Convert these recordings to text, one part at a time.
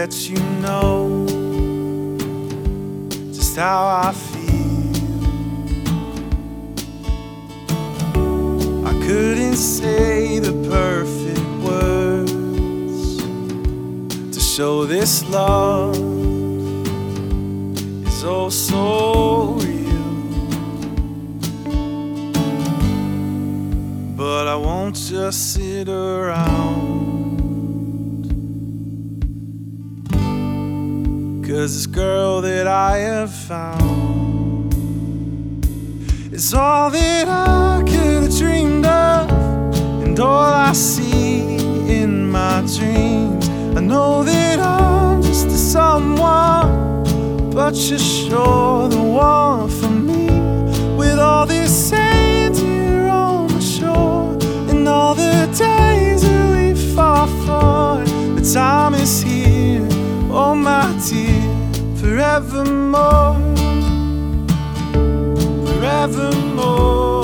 let you know just how I feel. I couldn't say the perfect words to show this love is oh so real, but I won't just sit around, 'cause this girl that I have found is all that I could have dreamed of, and all I see in my dreams. I know that I'm just a someone, but you're sure the one for me. With all this sand here on the shore, and all the days that we fought for, the time is here, oh my dear, forevermore, forevermore.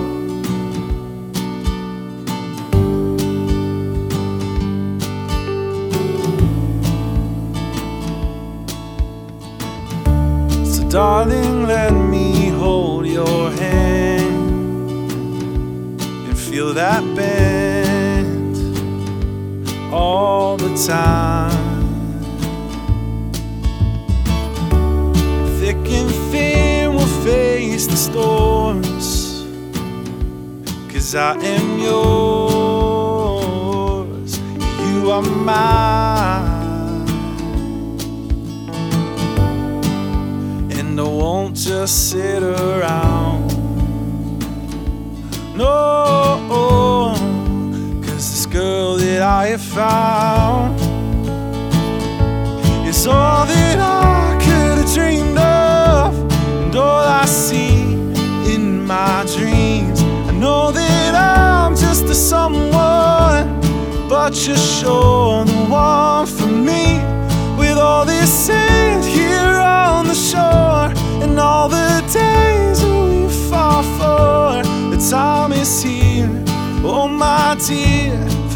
So darling, let me hold your hand and feel that bend all the time. Thick and thin will face the storms, 'cause I am yours, you are mine. And I won't just sit around, no, 'cause this girl that I have found is all that I could have dreamed of, and all I see in my dreams. I know that I'm just a someone, but you're sure the one for me. With all this sand here on the shore, and all the days that we fought for, the time is here, oh my dear,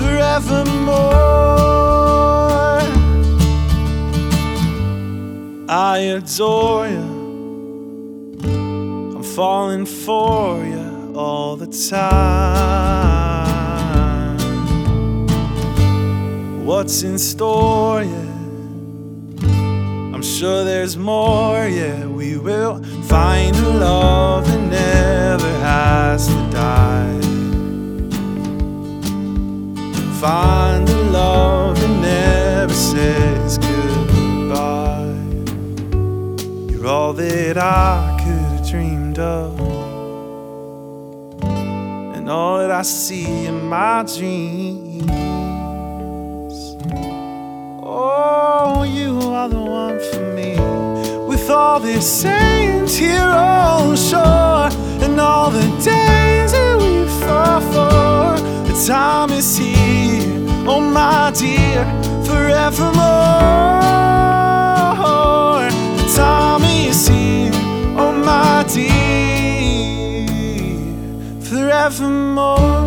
forevermore. I adore you, I'm falling for you all the time. What's in store, yeah, I'm sure there's more, yeah. We will find a love that never has to die. Find a love that never says goodbye. You're all that I could have dreamed of, and all that I see in my dreams. Oh, you are the one for me. With all this sand here on the shore, and all the days that we fought for, the time is here, oh my dear, forevermore. The time is here, oh my dear, forevermore.